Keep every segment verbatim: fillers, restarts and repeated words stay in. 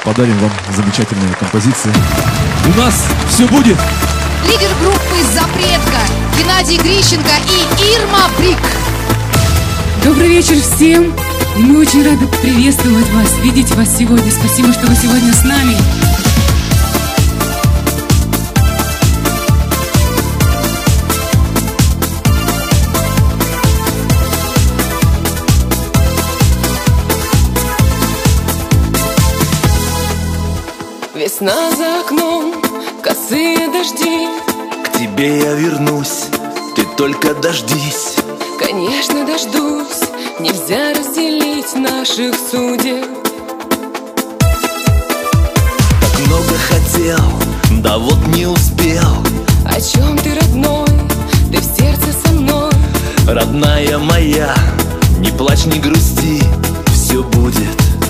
подарим вам замечательные композиции. У нас все будет. Лидер группы «Запретка» Геннадий Грищенко и Ирма Брик. Добрый вечер всем. И мы очень рады приветствовать вас, видеть вас сегодня. Спасибо, что вы сегодня с нами. Весна за окном, косые дожди. К тебе я вернусь, ты только дождись. Конечно, дождусь, нельзя разделить наших судеб. Так много хотел, да вот не успел. О чем ты, родной, ты в сердце со мной. Родная моя, не плачь, не грусти, все будет.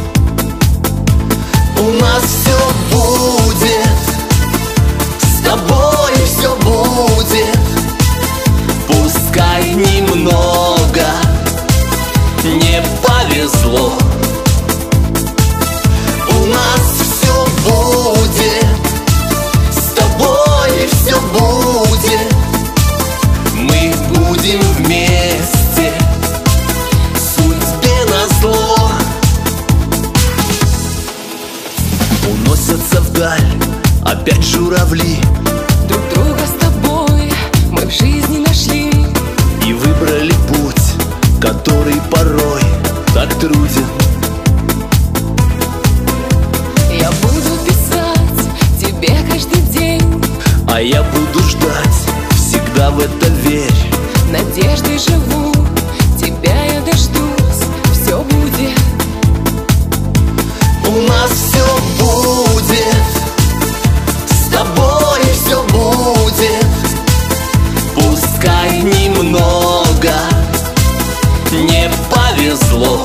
У нас все будет, с тобой все будет. Пускай немного не повезло. У нас все будет, с тобой все будет. Мы будем вместе, судьбе назло. Уносятся вдаль опять журавли. Друг друга с тобой мы в жизни нашли И выбрали путь, который порой так труден. Я буду писать тебе каждый день, А я буду ждать, всегда в это верь. надеждой живу, тебя я дождусь, все будет. У нас все будет, с тобой все будет. Пускай немного не повезло.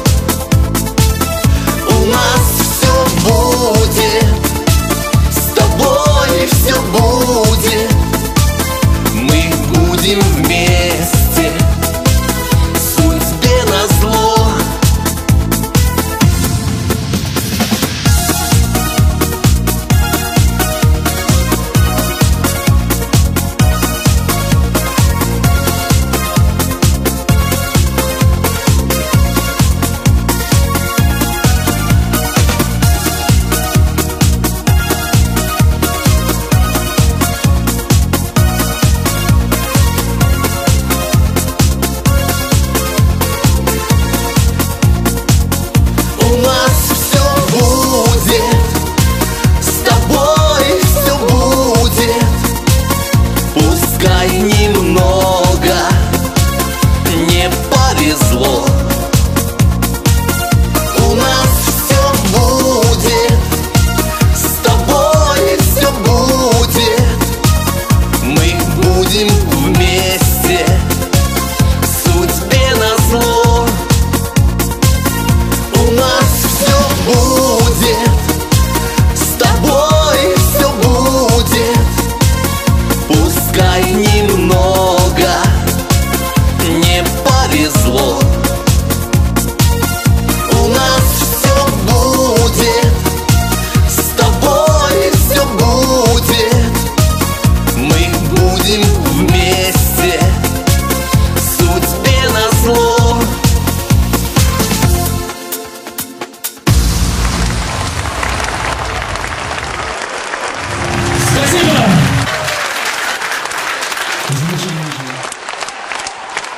У нас все будет, с тобой все будет. Мы будем вместе, судьбе назло. Замечательно.